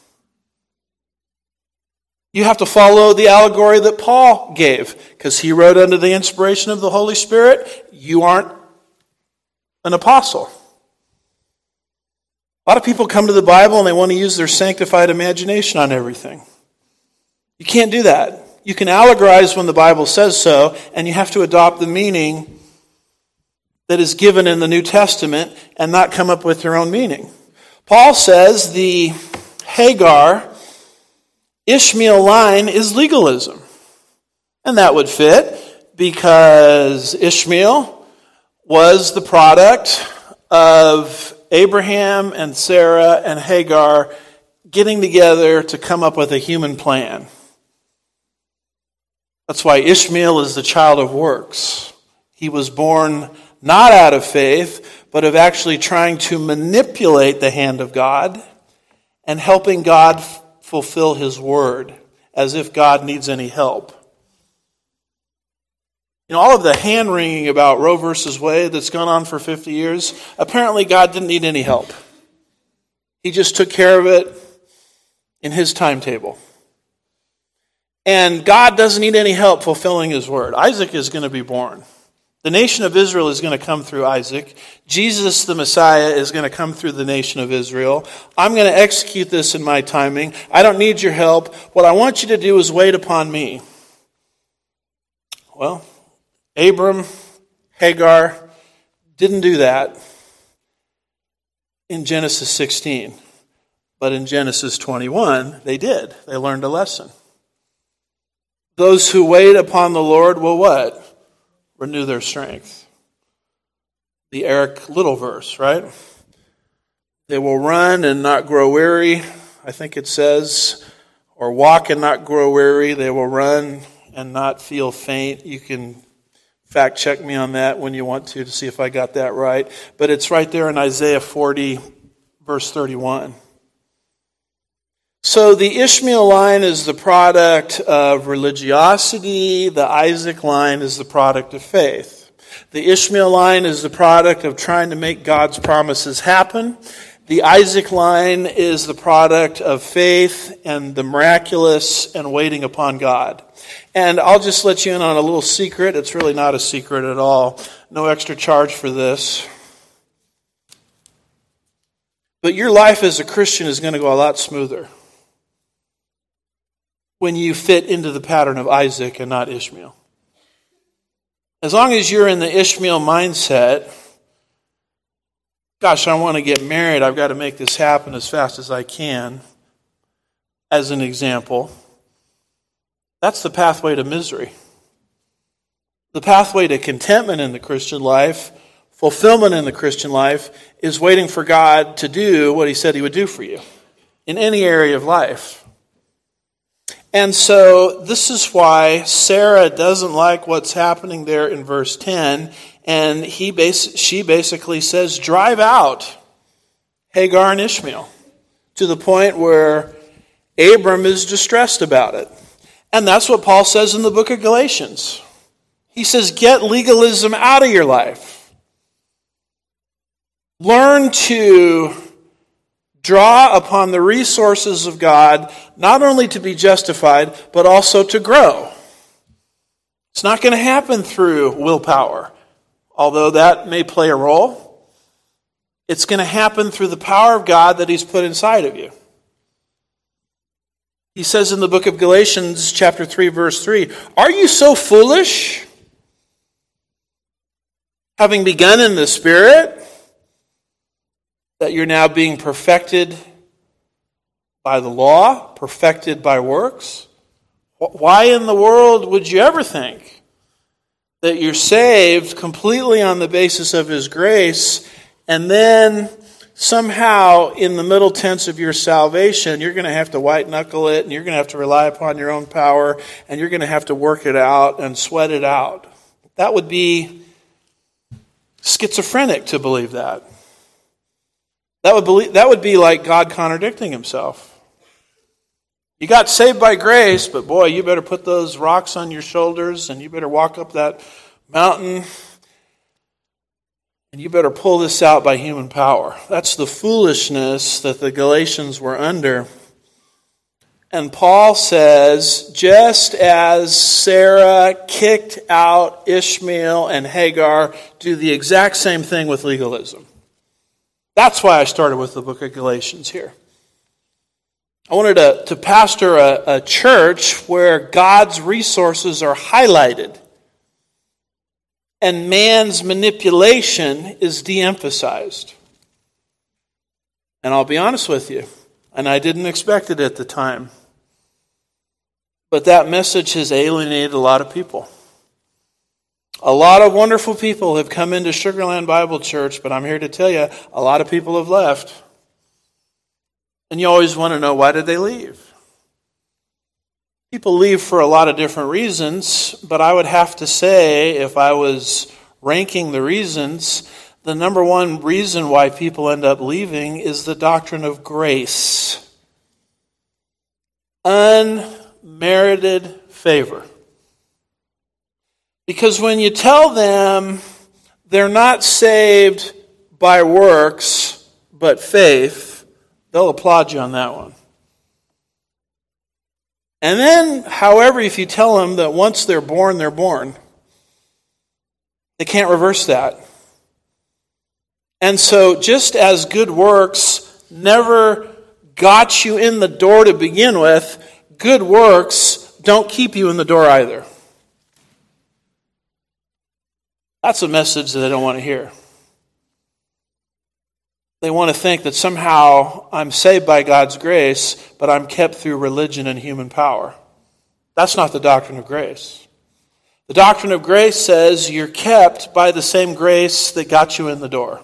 [SPEAKER 1] You have to follow the allegory that Paul gave, because he wrote under the inspiration of the Holy Spirit. You aren't an apostle. A lot of people come to the Bible and they want to use their sanctified imagination on everything. You can't do that. You can allegorize when the Bible says so, and you have to adopt the meaning that is given in the New Testament and not come up with your own meaning. Paul says the Hagar Ishmael line is legalism. And that would fit because Ishmael was the product of Abraham and Sarah and Hagar getting together to come up with a human plan. That's why Ishmael is the child of works. He was born not out of faith, but of actually trying to manipulate the hand of God and helping God f- fulfill his word, as if God needs any help. You know, all of the hand-wringing about Roe versus Wade that's gone on for fifty years, apparently God didn't need any help. He just took care of it in his timetable. And God doesn't need any help fulfilling his word. Isaac is going to be born. The nation of Israel is going to come through Isaac. Jesus, the Messiah, is going to come through the nation of Israel. I'm going to execute this in my timing. I don't need your help. What I want you to do is wait upon me. Well, Abram, Hagar didn't do that in Genesis sixteen. But in Genesis twenty-one, they did. They learned a lesson. Those who wait upon the Lord will what? Renew their strength. The Eric Little verse, right? They will run and not grow weary, I think it says, or walk and not grow weary. They will run and not feel faint. You can fact check me on that when you want to to see if I got that right. But it's right there in Isaiah forty, verse thirty-one. So the Ishmael line is the product of religiosity. The Isaac line is the product of faith. The Ishmael line is the product of trying to make God's promises happen. The Isaac line is the product of faith and the miraculous and waiting upon God. And I'll just let you in on a little secret. It's really not a secret at all. No extra charge for this. But your life as a Christian is going to go a lot smoother when you fit into the pattern of Isaac and not Ishmael. As long as you're in the Ishmael mindset, gosh, I want to get married, I've got to make this happen as fast as I can, as an example, that's the pathway to misery. The pathway to contentment in the Christian life, fulfillment in the Christian life, is waiting for God to do what he said he would do for you in any area of life. And so this is why Sarah doesn't like what's happening there in verse ten. And he bas- she basically says, drive out Hagar and Ishmael, to the point where Abram is distressed about it. And that's what Paul says in the book of Galatians. He says, get legalism out of your life. Learn to draw upon the resources of God, not only to be justified, but also to grow. It's not going to happen through willpower. although that may play a role. It's going to happen through the power of God that He's put inside of you. He says in the book of Galatians, chapter three, verse three, "Are you so foolish? Having begun in the Spirit, that you're now being perfected by the law, perfected by works? Why in the world would you ever think that you're saved completely on the basis of His grace, and then somehow in the middle tense of your salvation, you're going to have to white knuckle it, and you're going to have to rely upon your own power, and you're going to have to work it out and sweat it out?" That would be schizophrenic to believe that. That would believe, that would be like God contradicting Himself. You got saved by grace, but boy, you better put those rocks on your shoulders, and you better walk up that mountain, and you better pull this out by human power. That's the foolishness that the Galatians were under. And Paul says, just as Sarah kicked out Ishmael and Hagar, do the exact same thing with legalism. That's why I started with the book of Galatians here. I wanted to, to pastor a, a church where God's resources are highlighted and man's manipulation is de-emphasized. And I'll be honest with you, and I didn't expect it at the time, but that message has alienated a lot of people. A lot of wonderful people have come into Sugarland Bible Church, but I'm here to tell you, a lot of people have left. And you always want to know, why did they leave? People leave for a lot of different reasons, but I would have to say, if I was ranking the reasons, the number one reason why people end up leaving is the doctrine of grace. Unmerited favor. Because when you tell them they're not saved by works, but faith, they'll applaud you on that one. And then, however, if you tell them that once they're born, they're born, they can't reverse that. And so, just as good works never got you in the door to begin with, good works don't keep you in the door either. That's a message that they don't want to hear. They want to think that somehow I'm saved by God's grace, but I'm kept through religion and human power. That's not the doctrine of grace. The doctrine of grace says you're kept by the same grace that got you in the door.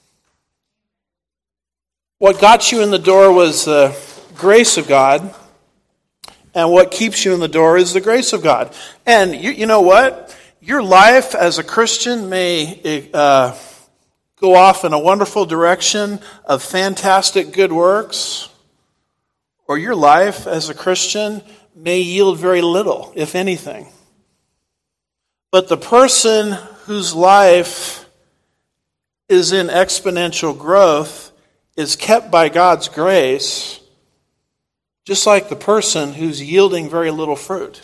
[SPEAKER 1] What got you in the door was the grace of God, and what keeps you in the door is the grace of God. And you, you know what? Your life as a Christian may uh, go off in a wonderful direction of fantastic good works, or your life as a Christian may yield very little, if anything. But the person whose life is in exponential growth is kept by God's grace, just like the person who's yielding very little fruit.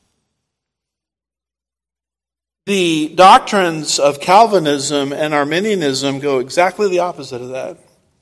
[SPEAKER 1] The doctrines of Calvinism and Arminianism go exactly the opposite of that.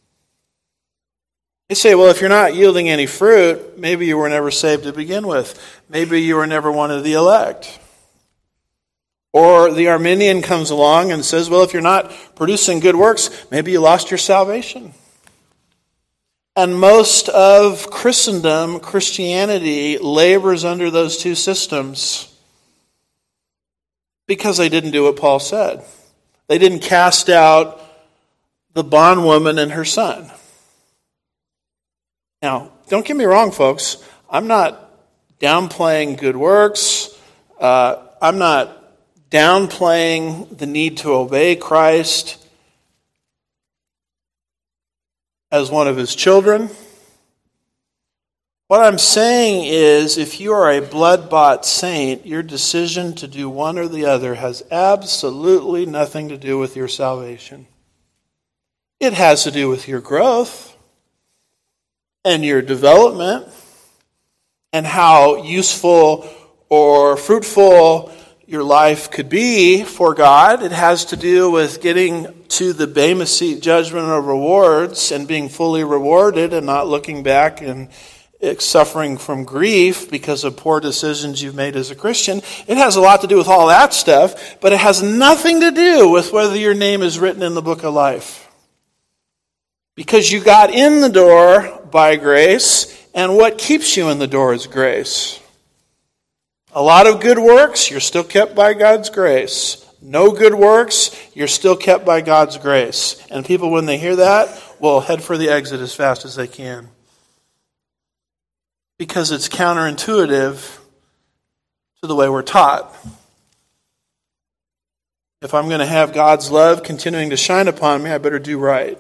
[SPEAKER 1] They say, well, if you're not yielding any fruit, maybe you were never saved to begin with. Maybe you were never one of the elect. Or the Arminian comes along and says, well, if you're not producing good works, maybe you lost your salvation. And most of Christendom, Christianity, labors under those two systems because they didn't do what Paul said. They didn't cast out the bondwoman and her son. Now, don't get me wrong, folks. I'm not downplaying good works. Uh, I'm not downplaying the need to obey Christ as one of his children. What I'm saying is, if you are a blood-bought saint, your decision to do one or the other has absolutely nothing to do with your salvation. It has to do with your growth and your development and how useful or fruitful your life could be for God. It has to do with getting to the Bema Seat judgment of rewards and being fully rewarded and not looking back and suffering from grief because of poor decisions you've made as a Christian. It has a lot to do with all that stuff, but it has nothing to do with whether your name is written in the book of life. Because you got in the door by grace, and what keeps you in the door is grace. A lot of good works, you're still kept by God's grace. No good works, you're still kept by God's grace. And people, when they hear that, will head for the exit as fast as they can. Because it's counterintuitive to the way we're taught. If I'm going to have God's love continuing to shine upon me, I better do right.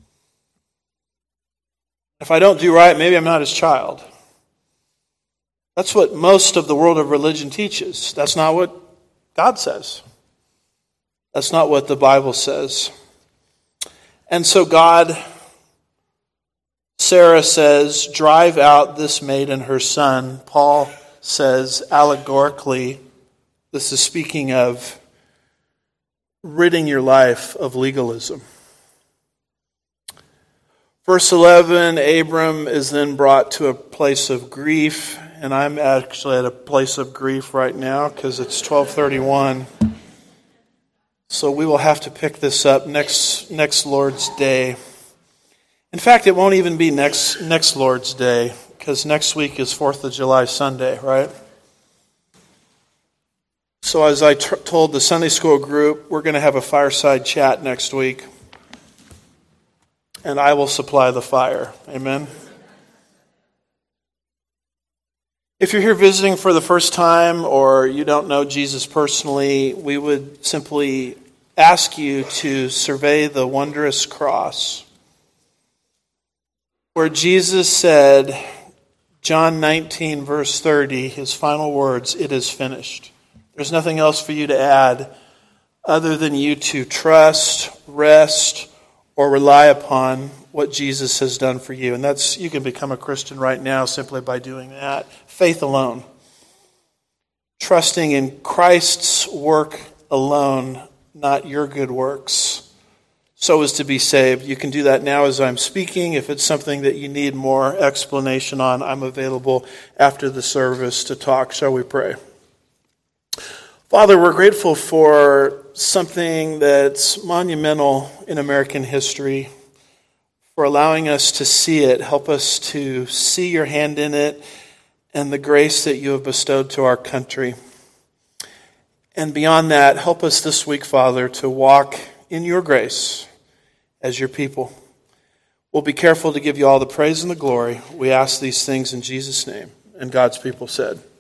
[SPEAKER 1] If I don't do right, maybe I'm not his child. That's what most of the world of religion teaches. That's not what God says. That's not what the Bible says. And so God, Sarah says, drive out this maid and her son. Paul says, allegorically, this is speaking of ridding your life of legalism. Verse eleven, Abram is then brought to a place of grief, and I'm actually at a place of grief right now because it's twelve thirty-one. So we will have to pick this up next next Lord's Day. In fact, it won't even be next next Lord's Day because next week is fourth of July Sunday, right? So as I t- told the Sunday school group, we're going to have a fireside chat next week. And I will supply the fire. Amen? If you're here visiting for the first time or you don't know Jesus personally, we would simply ask you to survey the wondrous cross where Jesus said, John nineteen, verse thirty, his final words, it is finished. There's nothing else for you to add other than you to trust, rest, or rely upon what Jesus has done for you. And that's, you can become a Christian right now simply by doing that. Faith alone. Trusting in Christ's work alone, not your good works, so as to be saved. You can do that now as I'm speaking. If it's something that you need more explanation on, I'm available after the service to talk. Shall we pray? Father, we're grateful for something that's monumental in American history, for allowing us to see it. Help us to see your hand in it and the grace that you have bestowed to our country. And beyond that, help us this week, Father, to walk in your grace as your people. We'll be careful to give you all the praise and the glory. We ask these things in Jesus' name. And God's people said,